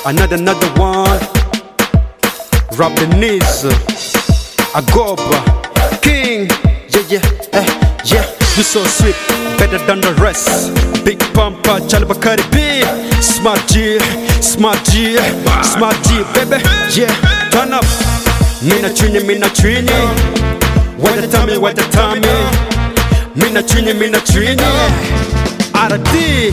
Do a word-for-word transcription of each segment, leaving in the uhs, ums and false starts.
Another, another one. Rap the knees. Agoba. King. Yeah, yeah, eh, yeah. You so sweet, better than the rest. Big Pampa, Chalabakari B. Smart G, Smart G, Smart G, baby. Yeah, turn up. Mina trini, mina trini. What the time, what the time. Mina trini, mina trini. Out of D.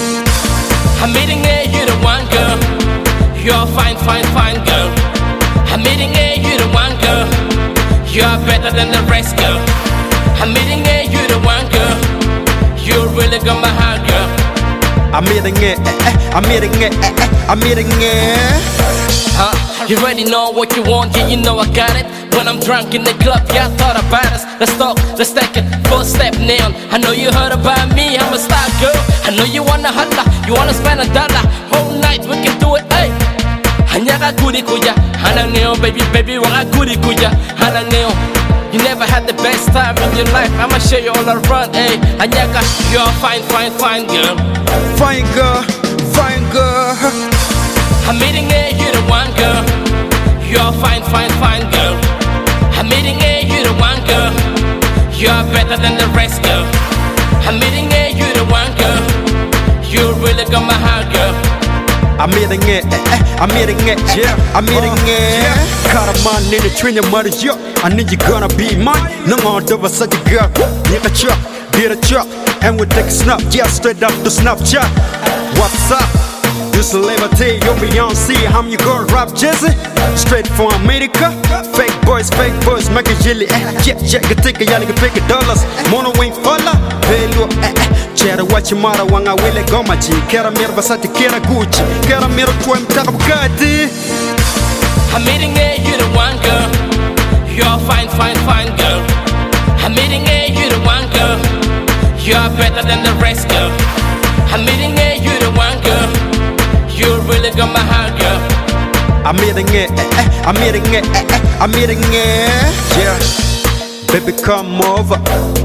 I'm meeting it, you the one girl. You're fine, fine, fine girl. I'm meeting it, you the one girl. You're better than the rest, girl. I'm meeting it, you the one girl. You really got my heart, girl. I'm meeting it, eh, eh, I'm meeting it, eh, eh, I'm meeting it. Huh? You already know what you want, yeah, you know I got it. When I'm drunk in the club, yeah, I thought about us. Let's talk, let's take it, full step neon. I know you heard about me, I'm a star girl. I know you wanna holla, you wanna spend a dollar. Whole night, we can do it, hey. Hanyaga kuri kuya, hana neo, baby, baby, wanga kuri kuya, hana neo. You never had the best time in your life, I'ma show you all around, hey. Hanyaga, you're a fine, fine, fine girl. Fine girl, fine girl. I'm meeting it, you the one girl. You're a fine, fine, fine girl. I'm meeting it, you the one girl. You're better than the rest, girl. I'm meeting it, you the one girl. You really got my heart, girl. I'm meeting it, eh, eh, I'm meeting it, yeah, I'm meeting it. Karaman in the train, your mother, yo. I need you gonna be mine. No more of such a girl. Need a truck, get a truck, and we take a snap, yeah, straight up to Snapchat. What's up? You celebrity, you Beyonce, I'm your girl, rap Jesse. Straight from America. Fake boys, fake boys, make a jelly, eh. Yeah, yeah, get take a yelling, pick a dollars. Mono wing fella, value, eh, eh. Chera watch your mother, wanga wile gomachi. Kera mira basati, kera Gucci. Kera mira twem takabukati. I'm meeting it, you the one girl. You're a fine, fine, fine girl. I'm meeting it, you the one girl. You're better than the rest, girl. I'm meeting it, you the one girl. You really got my heart, girl. I'm meeting it, eh, eh, I'm meeting it, eh, eh, I'm meeting it. Yeah, baby, come over,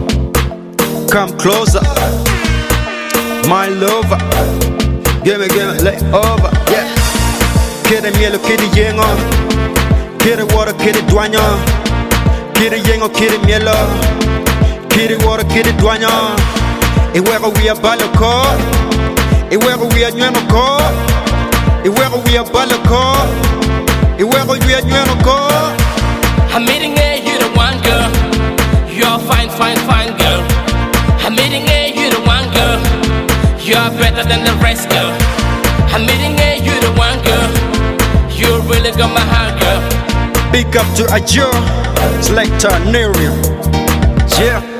come closer, my lover. Give me, give me, lay over. Yeah, kiri mielo, kiri yengo, kiri water, kiri duanya, kiri yengo, kiri mielo, kiri water, kiri duanya. Iwego we a baloko, iwego we a nyuenoko. Iwego we a balako. Iwego we a nyuenoko. I'm meeting it, you the one girl. You're a fine, fine, fine girl. I'm meeting it, you the one girl. You're better than the rest, girl. I'm meeting it, you the one girl. You really got my heart, girl. Big up to Ajo, Selector Nerium. Yeah.